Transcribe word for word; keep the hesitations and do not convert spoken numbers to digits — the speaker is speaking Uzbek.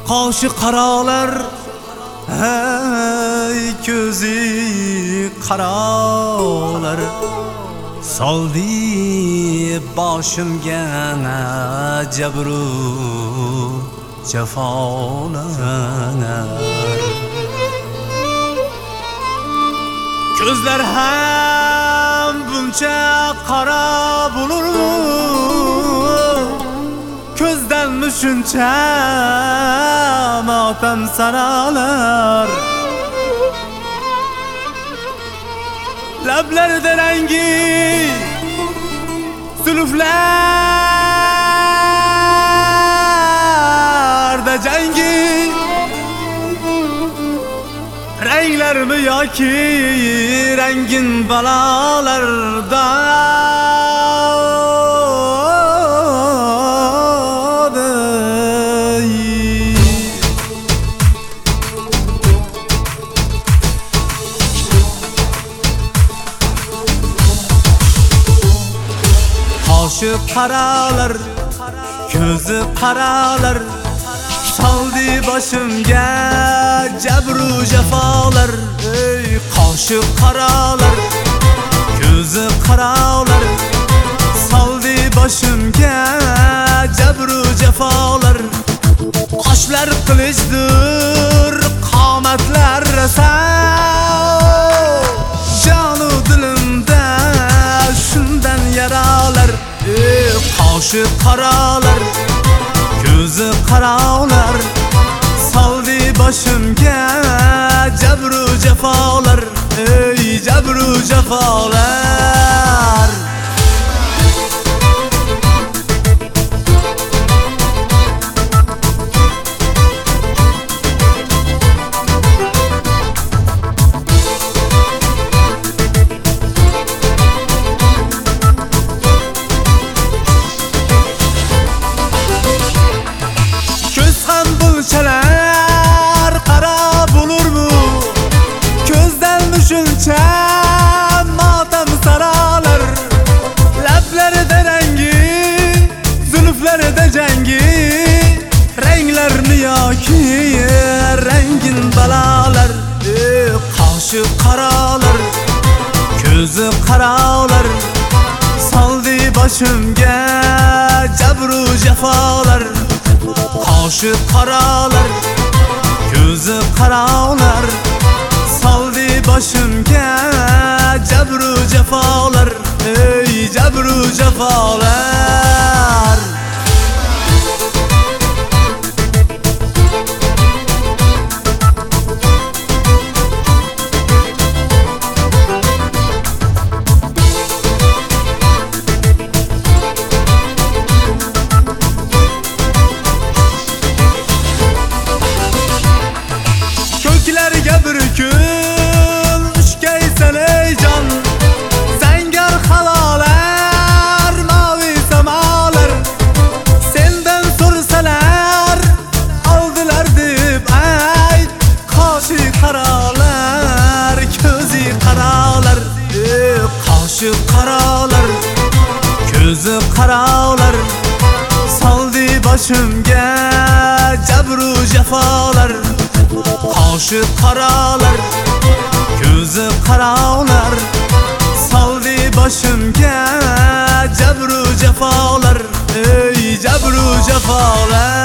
qoshi qarolar, hey ko'zi qarolar, soldi boshimga jabru jafolar. Ko'zlar ham buncha qora bo'lurmi? Ko'zdanmi shuncha motam saralar? Lablarida rangi zuluflarda jangi, ranglarmi yoki rangin balolarda? Qoshi qaralar, ko'zi qaralar, soldi boshimga jabru jafolar. Ey qoshi qaralar, ko'zi qaralar, soldi boshimga jabru jafolar. Qoshlar qilichdir, qomatlar rasa, jonu dilimda shundan yaralar. Ey qoshi qaralar, ko'zi qaralar, soldi boshimga jabru jafolar. Ey jabru jafolar. Bunchalar qara bo'lurmi? Ko'zdanmi shuncha motam saralar? Lablarida rangi, zuluflarida jangi, ranglarni yoki rangin balolar. Ey qoshi qaralar, ko'zi qaralar, soldi boshimga jabru jafolar. Qoshi qaralar, ko'zi qaralar, soldi boshimga jabru jafolar. Ey jabru jafolar. Ko'klarga bir kun ushkaysan ey jon, zangar havolar, mavi samolar. Sendan so'rsalar oldilar deb ayt. Qoshi qaralar, ko'zi qaralar, ey qoshi qaralar, ko'zi qaralar, soldi boshimga jabru jafolar. Qoshi qaralar, ko'zi qaralar, soldi boshimga jabru jafolar. Ey jabru jafolar.